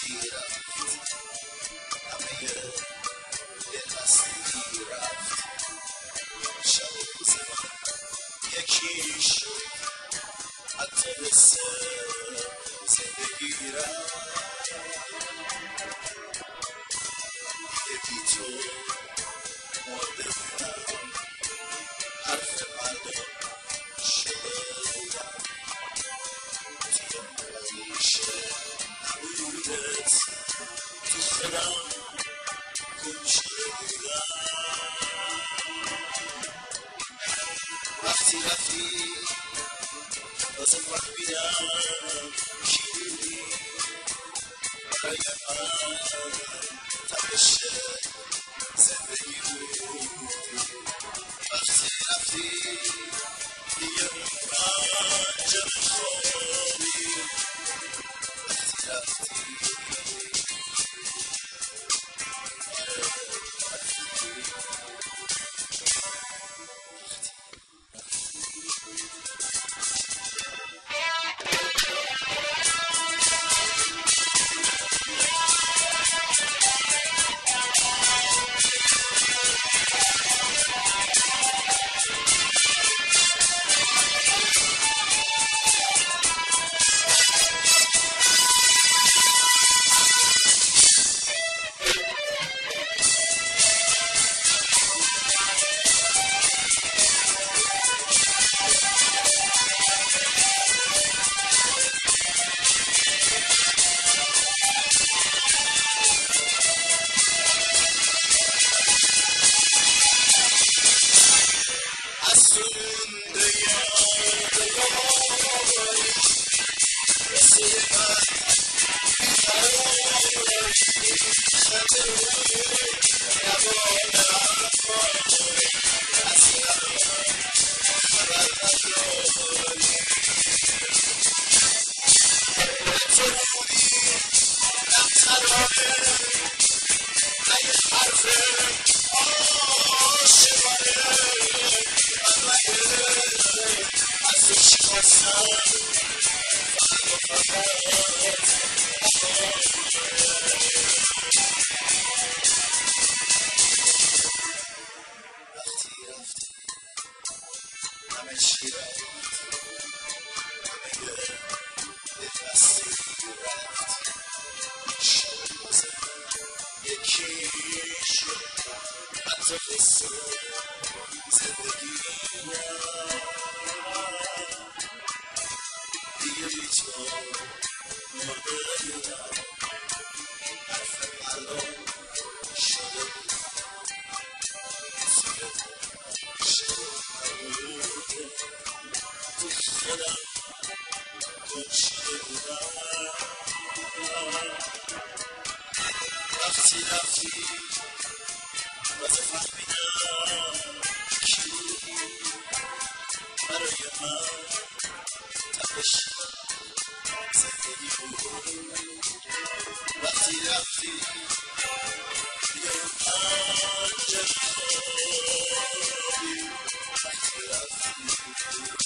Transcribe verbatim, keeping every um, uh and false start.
وقتی رفت همه دلبستگی رفت، شب و روز من یکی شد، حتی حس زندگی رفت. دیگه بی تو مرده بودم، حرف مردم شده بودم، توی همیشه نبودت تو خودم گم شده بودم. وقتی رفتی تازه فهمیدم کی بودی برای من، تپش زندگی بودی. وقتی رفتی دیگه اون پنجم خوابی، وقتی رفتی از تو مونده یادگاری، مثل من بیقراری، خنده روی لبانم باری، از من خبر نداری. تو بودی نه ترانه، نه یه حرف عاشقانه، من مگه از تو چی خواستم فقط و فقط وقتی رفتی همه چی رفت، همه دلبستگی رفت، شب و روز یکی شد، حتی حس زندگی رفت. دیگه بی تو مرده بودم، حرف مردم شده بودم، توی همیشه نبودم، تو خودم گم شده بودم. وقتی رفتی تازه فهمیدم کی بودی برای من، تپش زندگی بود. وقتی رفتی دیگه اون پنجم خوابی، وقتی رفتی